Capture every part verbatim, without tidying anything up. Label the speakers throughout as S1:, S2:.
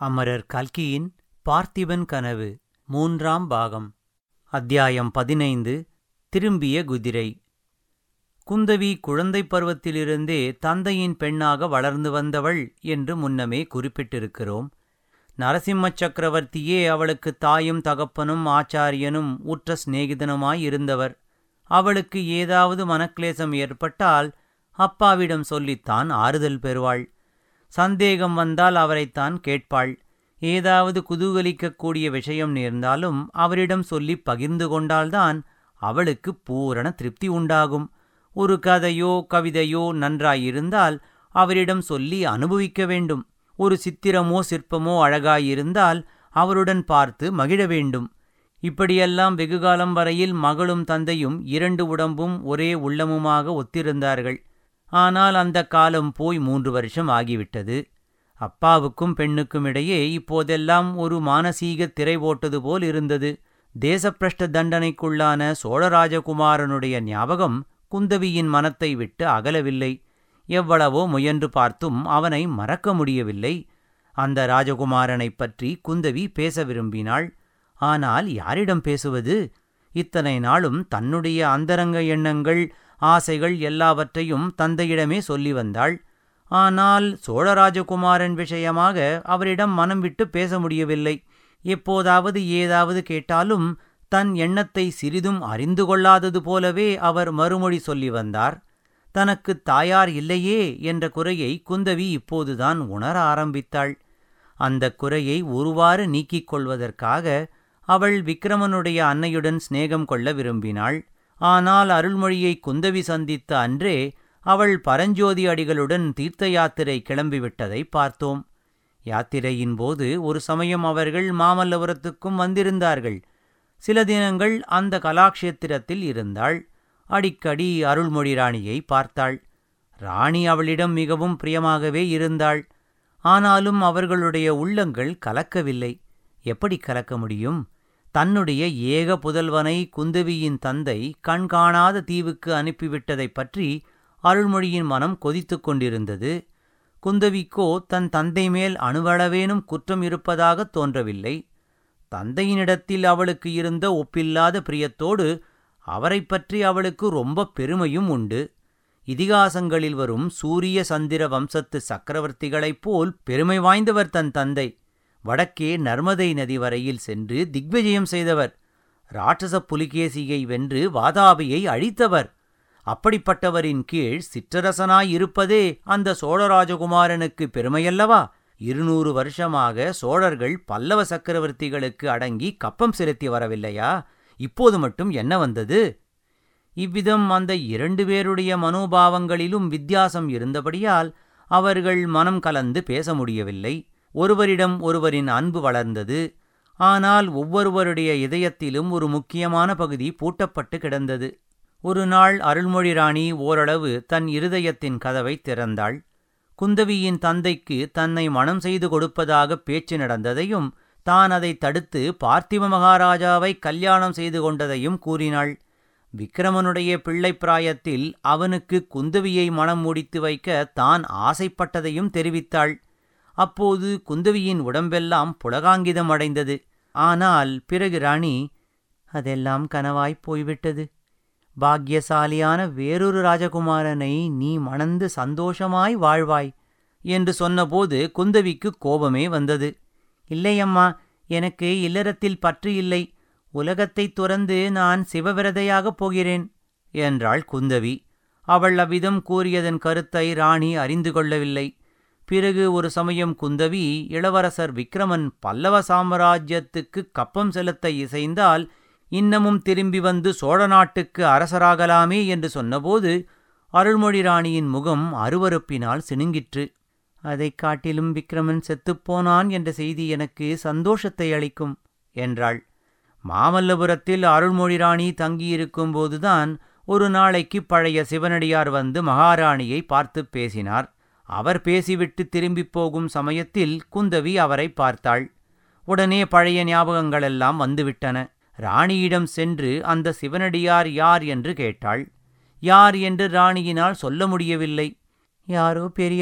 S1: அமரர் கல்கியின் பார்த்திபன் கனவு மூன்றாம் பாகம். அத்தியாயம் பதினைந்து. திரும்பிய குதிரை. குந்தவி குழந்தைப் பருவத்திலிருந்தே தந்தையின் பெண்ணாக வளர்ந்து வந்தவள் என்று முன்னமே குறிப்பிட்டிருக்கிறோம். நரசிம்ம சக்கரவர்த்தியே அவளுக்கு தாயும் தகப்பனும் ஆச்சாரியனும் உற்ற சிநேகிதனுமாயிருந்தவர். அவளுக்கு ஏதாவது மனக்லேசம் ஏற்பட்டால் அப்பாவிடம் சொல்லித்தான் ஆறுதல் பெறுவாள். சந்தேகம் வந்தால் அவரைத்தான் கேட்பாள். ஏதாவது குதூகலிக்கக்கூடிய விஷயம் நேர்ந்தாலும் அவரிடம் சொல்லி பகிர்ந்து கொண்டால்தான் அவளுக்கு பூரண திருப்தி உண்டாகும். ஒரு கதையோ கவிதையோ நன்றாயிருந்தால் அவரிடம் சொல்லி அனுபவிக்க வேண்டும். ஒரு சித்திரமோ சிற்பமோ அழகாயிருந்தால் அவருடன் பார்த்து மகிழ வேண்டும். இப்படியெல்லாம் வெகுகாலம் வரையில் மகளும் தந்தையும் இரண்டு உடம்பும் ஒரே உள்ளமுமாக ஒத்திருந்தார்கள். ஆனால் அந்த காலம் போய் மூன்று வருஷம் ஆகிவிட்டது. அப்பாவுக்கும் பெண்ணுக்கும் இடையே இப்போதெல்லாம் ஒரு மானசீக திரை போட்டது போல் இருந்தது. தேசப்பிரஷ்ட தண்டனைக்குள்ளான சோழராஜகுமாரனுடைய ஞாபகம் குந்தவியின் மனத்தை விட்டு அகலவில்லை. எவ்வளவோ முயன்று பார்த்தும் அவனை மறக்க முடியவில்லை. அந்த ராஜகுமாரனைப் பற்றி குந்தவி பேச விரும்பினாள். ஆனால் யாரிடம் பேசுவது? இத்தனை நாளும் தன்னுடைய அந்தரங்க எண்ணங்கள் ஆசைகள் எல்லாவற்றையும் தந்தையிடமே சொல்லி வந்தாள். ஆனால் சோழராஜகுமாரன் விஷயமாக அவரிடம் மனம் விட்டு பேச முடியவில்லை. எப்போதாவது ஏதாவது கேட்டாலும் தன் எண்ணத்தை சிறிதும் அறிந்து கொள்ளாதது போலவே அவர் மறுமொழி சொல்லி வந்தார். தனக்கு தாயார் இல்லையே என்ற குறையை குந்தவி இப்போதுதான் உணர ஆரம்பித்தாள். அந்த குறையை ஒருவாறு நீக்கிக் கொள்வதற்காக அவள் விக்கிரமனுடைய அன்னையுடன் சிநேகம் கொள்ள விரும்பினாள். ஆனால் அருள்மொழியை குந்தவி சந்தித்த அன்றே அவள் பரஞ்சோதி அடிகளுடன் தீர்த்த யாத்திரை கிளம்பிவிட்டதை பார்த்தோம். யாத்திரையின் போது ஒரு சமயம் அவர்கள் மாமல்லபுரத்துக்கும் வந்திருந்தார்கள். சில தினங்கள் அந்த கலாக்ஷேத்திரத்தில் இருந்தாள். அடிக்கடி அருள்மொழி ராணியை பார்த்தாள். ராணி அவளிடம் மிகவும் பிரியமாகவே இருந்தாள். ஆனாலும் அவர்களுடைய உள்ளங்கள் கலக்கவில்லை. எப்படி கலக்க முடியும்? தன்னுடைய ஏக புதல்வனை குந்தவியின் தந்தை கண்காணாத தீவுக்கு அனுப்பிவிட்டதைப் பற்றி அருள்மொழியின் மனம் கொதித்து கொண்டிருந்தது. குந்தவிக்கோ தன் தந்தை மேல் அணுவளவேனும் குற்றம் இருப்பதாக தோன்றவில்லை. தந்தையினிடத்தில் அவளுக்கு இருந்த ஒப்பில்லாத பிரியத்தோடு அவரை பற்றி அவளுக்கு ரொம்ப பெருமையும் உண்டு. இதிகாசங்களில் வரும் சூரிய சந்திர வம்சத்து சக்கரவர்த்திகளைப் போல் பெருமை வாய்ந்தவர் தன் தந்தை. வடக்கே நர்மதை நதி வரையில் சென்று திக்விஜயம் செய்தவர். இராட்சச புலிகேசியை வென்று வாதாபியை அழித்தவர். அப்படிப்பட்டவரின் கீழ் சிற்றரசனாயிருப்பதே அந்த சோழராஜகுமாரனுக்கு பெருமையல்லவா? இருநூறு வருஷமாக சோழர்கள் பல்லவ சக்கரவர்த்திகளுக்கு அடங்கி கப்பம் செலுத்தி வரவில்லையா? இப்போது மட்டும் என்ன வந்தது? இவ்விதம் அந்த இரண்டு பேருடைய மனோபாவங்களிலும் வித்தியாசம் இருந்தபடியால் அவர்கள் மனம் கலந்து பேச முடியவில்லை. ஒருவரிடம் ஒருவரின் அன்பு வளர்ந்தது. ஆனால் ஒவ்வொருவருடைய இதயத்திலும் ஒரு முக்கியமான பகுதி பூட்டப்பட்டு கிடந்தது. ஒரு நாள் அருள்மொழி ராணி ஓரளவு தன் இருதயத்தின் கதவை திறந்தாள். குந்தவியின் தந்தைக்கு தன்னை மணம் செய்து கொடுப்பதாக பேச்சு நடந்ததையும் தான் அதை தடுத்து பார்த்திப மகாராஜாவை கல்யாணம் செய்து கொண்டதையும் கூறினாள். விக்கிரமனுடைய பிள்ளை பிராயத்தில் அவனுக்கு குந்தவியை மணம் முடித்து வைக்க தான் ஆசைப்பட்டதையும் தெரிவித்தாள். அப்போது குந்தவியின் உடம்பெல்லாம் புலகாங்கிதம் அடைந்தது. ஆனால் பிறகு ராணி, அதெல்லாம் கனவாய்ப் போய்விட்டது. பாக்யசாலியான வேறொரு ராஜகுமாரனை நீ மணந்து சந்தோஷமாய் வாழ்வாய் என்று சொன்னபோது குந்தவிக்கு கோபமே வந்தது. இல்லையம்மா, எனக்கு இல்லறத்தில் பற்று இல்லை. உலகத்தைத் துறந்து நான் சிவவிரதையாகப் போகிறேன் என்றாள் குந்தவி. அவள் அவ்விதம் கூறியதன் கருத்தை ராணி அறிந்து கொள்ளவில்லை. பிறகு ஒரு சமயம் குந்தவி இளவரசர் விக்கிரமன் பல்லவ சாம்ராஜ்யத்துக்கு கப்பம் செலுத்த இசைந்தால் இன்னமும் திரும்பி வந்து சோழ நாட்டுக்கு அரசராகலாமே என்று சொன்னபோது அருள்மொழி ராணியின் முகம் அருவருப்பினால் சினுங்கிற்று. அதைக் காட்டிலும் விக்கிரமன் செத்துப்போனான் என்ற செய்தி எனக்கு சந்தோஷத்தை அளிக்கும் என்றாள். மாமல்லபுரத்தில் அருள்மொழி ராணி தங்கியிருக்கும்போதுதான் ஒரு நாளைக்கு பழைய சிவனடியார் வந்து மகாராணியை பார்த்து பேசினார். அவர் பேசிவிட்டு திரும்பிப் போகும் சமயத்தில் குந்தவி அவரை பார்த்தாள். உடனே பழைய ஞாபகங்களெல்லாம் வந்துவிட்டன. ராணியிடம் சென்று அந்த சிவனடியார் யார் என்று கேட்டாள். யார் என்று ராணியினால் சொல்ல முடியவில்லை. யாரோ பெரியவர்,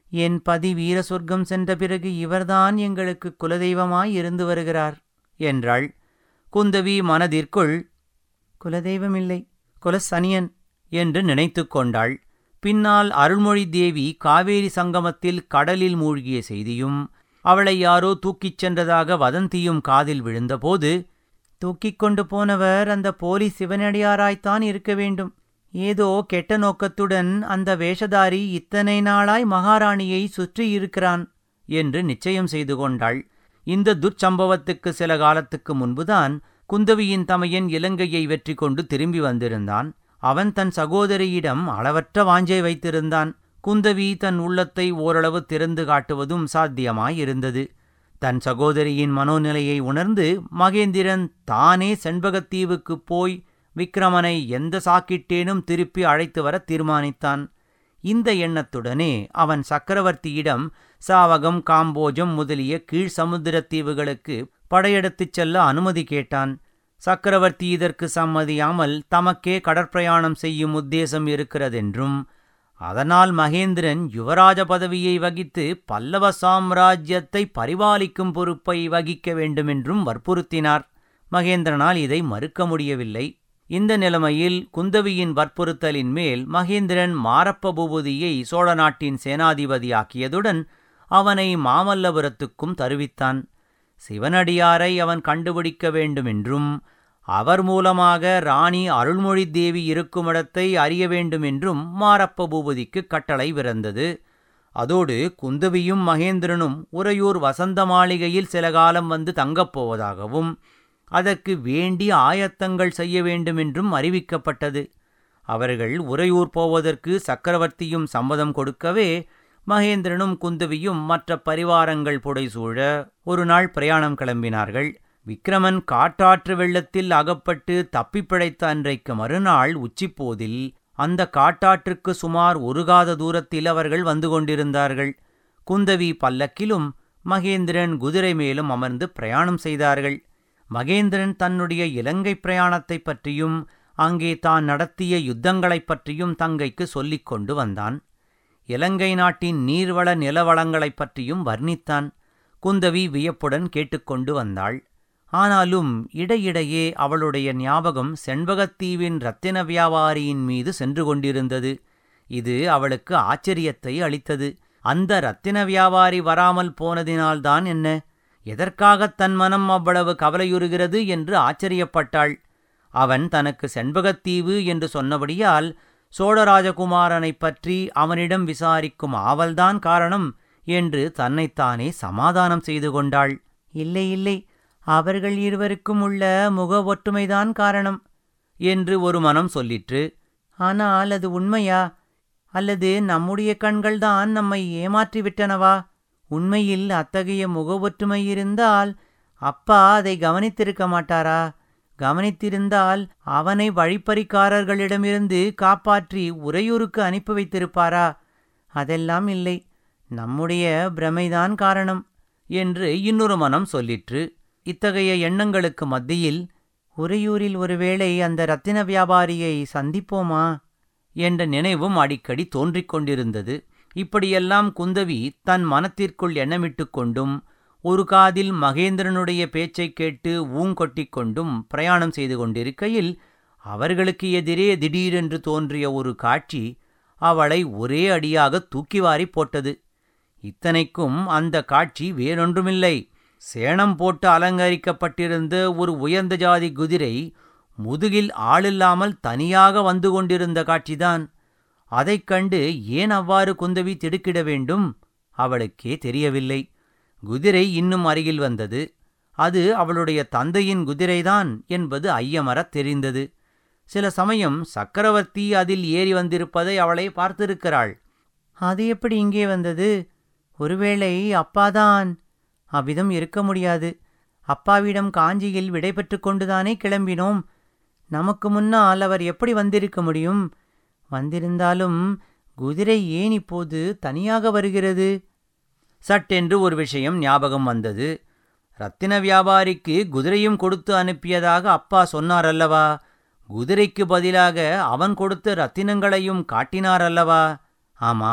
S1: என் பதி வீர சொர்க்கம் சென்ற பிறகு இவர்தான் எங்களுக்கு குலதெய்வமாய் இருந்து வருகிறார் என்றாள். குந்தவி மனதிற்குள், குலதெய்வமில்லை, குலசனியன் என்று நினைத்து கொண்டாள். பின்னால் அருள்மொழி தேவி காவேரி சங்கமத்தில் கடலில் மூழ்கிய செய்தியும் அவளை யாரோ தூக்கிச் சென்றதாக வதந்தியும் காதில் விழுந்தபோது, தூக்கிக் கொண்டு போனவர் அந்த போலி சிவனடியாராய்த்தான் இருக்க வேண்டும். ஏதோ கெட்ட நோக்கத்துடன் அந்த வேஷதாரி இத்தனை நாளாய் மகாராணியை சுற்றியிருக்கிறான் என்று நிச்சயம் செய்து கொண்டாள். இந்த துர்ச்சம்பவத்துக்கு சில காலத்துக்கு முன்புதான் குந்தவியின் தமையன் இலங்கையை வெற்றி கொண்டு திரும்பி வந்திருந்தான். அவன் தன் சகோதரியிடம் அளவற்ற வாஞ்சை வைத்திருந்தான். குந்தவி தன் உள்ளத்தை ஓரளவு திறந்து காட்டுவதும் சாத்தியமாயிருந்தது. தன் சகோதரியின் மனோநிலையை உணர்ந்து மகேந்திரன் தானே செண்பகத்தீவுக்குப் போய் விக்கிரமனை எந்த சாக்கிட்டேனும் திருப்பி அழைத்து வர தீர்மானித்தான். இந்த எண்ணத்துடனே அவன் சக்கரவர்த்தியிடம் சாவகம், காம்போஜம் முதலிய கீழ் சமுத்திரத் தீவுகளுக்கு படையெடுத்துச் செல்ல அனுமதி கேட்டான். சக்கரவர்த்தி இதற்கு சம்மதியாமல் தமக்கே கடற்பிரயாணம் செய்யும் உத்தேசம் இருக்கிறதென்றும், அதனால் மகேந்திரன் யுவராஜ பதவியை வகித்து பல்லவ சாம்ராஜ்யத்தை பரிபாலிக்கும் பொறுப்பை வகிக்க வேண்டுமென்றும் வற்புறுத்தினார். மகேந்திரனால் இதை மறுக்க முடியவில்லை. இந்த நிலைமையில் குந்தவியின் வற்புறுத்தலின் மேல் மகேந்திரன் மாரப்ப பூபதியை சோழ நாட்டின் சேனாதிபதியாக்கியதுடன் அவனை மாமல்லபுரத்துக்கும் தருவித்தான். சிவனடியாரை அவன் கண்டுபிடிக்க வேண்டுமென்றும் அவர் மூலமாக ராணி அருள்மொழி தேவி இருக்குமிடத்தை அறிய வேண்டுமென்றும் மாரப்ப பூபதிக்கு கட்டளை பிறந்தது. அதோடு குந்தவியும் மகேந்திரனும் உறையூர் வசந்த மாளிகையில் சில காலம் வந்து தங்கப்போவதாகவும் அதற்கு வேண்டிய ஆயத்தங்கள் செய்ய வேண்டுமென்றும் அறிவிக்கப்பட்டது. அவர்கள் உறையூர் போவதற்கு சக்கரவர்த்தியும் சம்மதம் கொடுக்கவே மகேந்திரனும் குந்தவியும் மற்ற பரிவாரங்கள் புடைசூழ ஒரு நாள் பிரயாணம் கிளம்பினார்கள். விக்கிரமன் காட்டாற்று வெள்ளத்தில் அகப்பட்டு தப்பிப்பிழைத்த அன்றைக்கு மறுநாள் உச்சிப்போதில் அந்த காட்டாற்றுக்கு சுமார் ஒரு காத தூரத்தில் அவர்கள் வந்து கொண்டிருந்தார்கள். குந்தவி பல்லக்கிலும் மகேந்திரன் குதிரை மேலும் அமர்ந்து பிரயாணம் செய்தார்கள். மகேந்திரன் தன்னுடைய இலங்கை பிரயாணத்தைப் பற்றியும் அங்கே தான் நடத்திய யுத்தங்களைப் பற்றியும் தங்கைக்கு சொல்லிக் கொண்டு வந்தான். இலங்கை நாட்டின் நீர்வள நிலவளங்களைப் பற்றியும் வர்ணித்தான். குந்தவி வியப்புடன் கேட்டுக்கொண்டு வந்தாள். ஆனாலும் இடையிடையே அவளுடைய ஞாபகம் செண்பகத்தீவின் இரத்தின வியாபாரியின் மீது சென்று கொண்டிருந்தது. இது அவளுக்கு ஆச்சரியத்தை அளித்தது. அந்த இரத்தின வியாபாரி வராமல் போனதினால்தான் என்ன, எதற்காகத் தன் மனம் அவ்வளவு கவலையுறுகிறது என்று ஆச்சரியப்பட்டாள். அவன் தனக்கு செண்பகத்தீவு என்று சொன்னபடியால் சோழராஜகுமாரனைப் பற்றி அவனிடம் விசாரிக்கும் ஆவல்தான் காரணம் என்று தன்னைத்தானே சமாதானம் செய்து கொண்டாள். இல்லை இல்லை, அவர்கள் இருவருக்கும் உள்ள முக ஒற்றுமைதான் காரணம் என்று ஒரு மனம் சொல்லிற்று. ஆனால் அது உண்மையா, அல்லது நம்முடைய கண்கள்தான் நம்மை ஏமாற்றிவிட்டனவா? உண்மையில் அத்தகைய முக ஒற்றுமை இருந்தால் அப்பா அதை கவனித்திருக்க மாட்டாரா? கவனித்திருந்தால் அவனை வழிப்பறிக்காரர்களிடமிருந்து காப்பாற்றி உறையூருக்கு அனுப்பி வைத்திருப்பாரா? அதெல்லாம் இல்லை, நம்முடைய பிரமைதான் காரணம் என்று இன்னொரு மனம் சொல்லிற்று. இத்தகைய எண்ணங்களுக்கு மத்தியில் உறையூரில் ஒருவேளை அந்த இரத்தின வியாபாரியை சந்திப்போமா என்ற நினைவும் அடிக்கடி தோன்றிக் கொண்டிருந்தது. இப்படியெல்லாம் குந்தவி தன் மனத்திற்குள் எண்ணமிட்டு கொண்டும் ஒரு காதில் மகேந்திரனுடைய பேச்சைக் கேட்டு ஊங்கொட்டிக் கொண்டும் பிரயாணம் செய்து கொண்டிருக்கையில் அவர்களுக்கு எதிரே திடீரென்று தோன்றிய ஒரு காட்சி அவளை ஒரே அடியாக தூக்கி வாரி போட்டது. இத்தனைக்கும் அந்த காட்சி வேறொன்றுமில்லை, சேணம் போட்டு அலங்கரிக்கப்பட்டிருந்த ஒரு உயர்ந்த ஜாதி குதிரை முதுகில் ஆளில்லாமல் தனியாக வந்து கொண்டிருந்த காட்சிதான். அதைக் கண்டு ஏன் அவ்வாறு குந்தவி திடுக்கிட வேண்டும்? அவளுக்கே தெரியவில்லை. குதிரை இன்னும் அருகில் வந்தது. அது அவளுடைய தந்தையின் குதிரைதான் என்பது ஐயமறத் தெரிந்தது. சில சமயம் சக்கரவர்த்தி அதில் ஏறி வந்திருப்பதை அவளை பார்த்திருக்கிறாள். அது எப்படி இங்கே வந்தது? ஒருவேளை அப்பாதான். அவ்விதம் இருக்க முடியாது. அப்பாவிடம் காஞ்சியில் விடை பெற்று கொண்டுதானே கிளம்பினோம். நமக்கு முன்னால் அவர் எப்படி வந்திருக்க முடியும்? வந்திருந்தாலும் குதிரை ஏன் இப்போது தனியாக வருகிறது? சட்டென்று ஒரு விஷயம் ஞாபகம் வந்தது. இரத்தின வியாபாரிக்கு குதிரையும் கொடுத்து அனுப்பியதாக அப்பா சொன்னாரல்லவா? குதிரைக்கு பதிலாக அவன் கொடுத்த இரத்தினங்களையும் காட்டினாரல்லவா? ஆமாம்,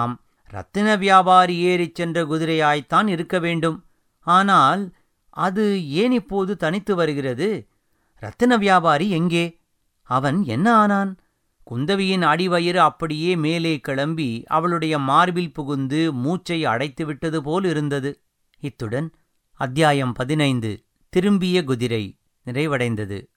S1: இரத்தின வியாபாரி ஏறிச் சென்ற குதிரையாய்த்தான் இருக்க வேண்டும். ஆனால் அது ஏன் இப்போது தனித்து வருகிறது? இரத்தின வியாபாரி எங்கே? அவன் என்ன ஆனான்? குந்தவியின் அடிவயிறு அப்படியே மேலே கிளம்பி அவளுடைய மார்பில் புகுந்து மூச்சை அடைத்துவிட்டது போல் இருந்தது. இத்துடன் அத்தியாயம் பதினைந்து திரும்பிய குதிரை நிறைவடைந்தது.